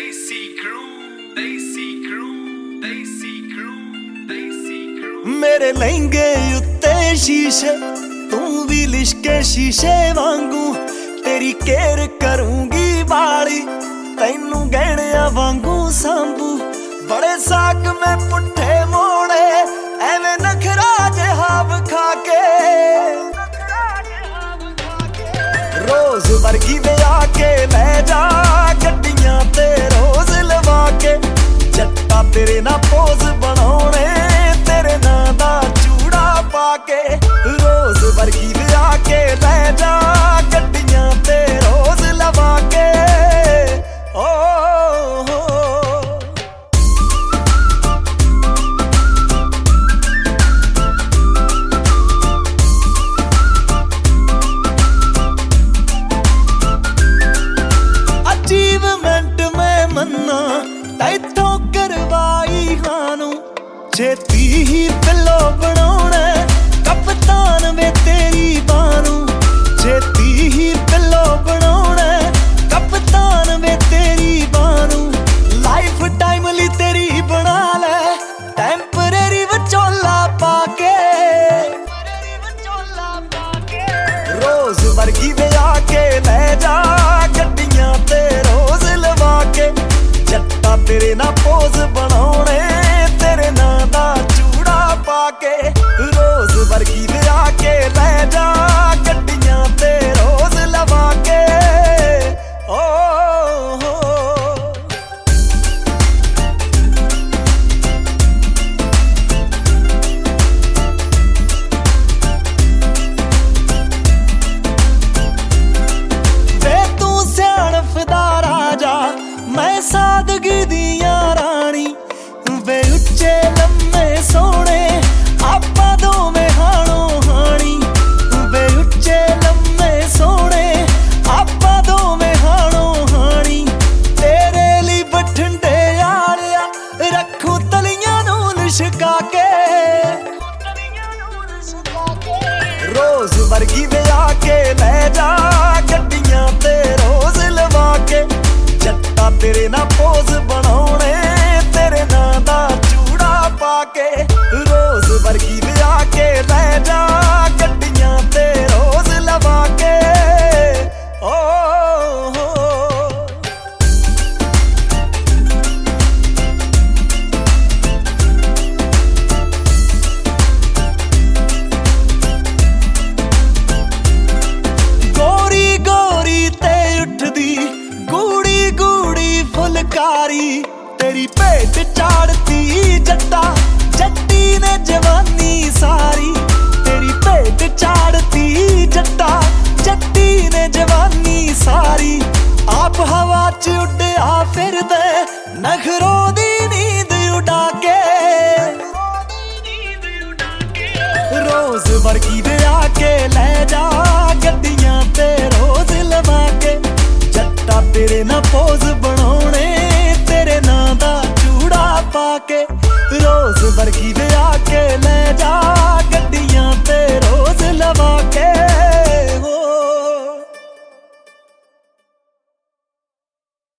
मेरे लहंगे उत्ते शीशे तू भी लिशके शीशे वांगू तेरी केयर करूंगी बाली तैनू गहणिया वांगू सांभू बड़े साक में पुट्ठे मोड़े एवें नखरा जिहा विखा के रोज वर्गी दे आके लै जा गड्डियां ते रोज लवा के जट्टा तेरे ना पोज बनाउणे तेरे ना दा चूड़ा पाके रोज वर्गी दे आके लै जा गड्डियां ते रोज लवा के अचीवमेंट में मन्ना तैथों करवाई हानू छेती ही पिलो बनाउणे कप्तान वे तेरी बानू छेती ही पिलो बनाउणे कप्तान वे तेरी बानू लाइफ टाइम ली तेरी बना ले टेंपरेरी विचोला पाके रोज वर्गी दे आके लै जा गड्डियां ते रोज लवा के जट्टा तेरे ना पोज बनाउणे तेरे ना दा चूड़ा पाके रोज वर्गी दे आके लै जा गड्डियां ते रोज लवा के वे तू सियाणप दा राजा मैं सादगी दियां रानी वे उच्चे लम्मे सोने आपा दोवें हाणो हाणी वे उच्चे लम्मे सोने आपा दोवें हाणो हाणी तेरे ली बठंडे आलिया रखू तलियां नू लिशका के रोज वर्गी दे आके लै जा गड्डियां ते रोज लवा के जट्टा तेरे ना पोज बनाउणे तेरे ना दा चूड़ा पाके रोज वर्गी दे आके लै जा गड्डियां ते रोज लवा के गोरी गोरी ते उठदी गूड़ी गूड़ी फुलकारी तेरी भेट चाड़ती जट्टा जट्टी ने जवानी सारी तेरी भेट चाड़ती जट्टा जट्टी ने जवानी सारी आप हवा च उड्डिया फिरदे नखरों दी नींद उड़ा के रोज वर्गी दे आके लै जा गड्डियां ते रोज लवा के जट्टा तेरे ना पोज बना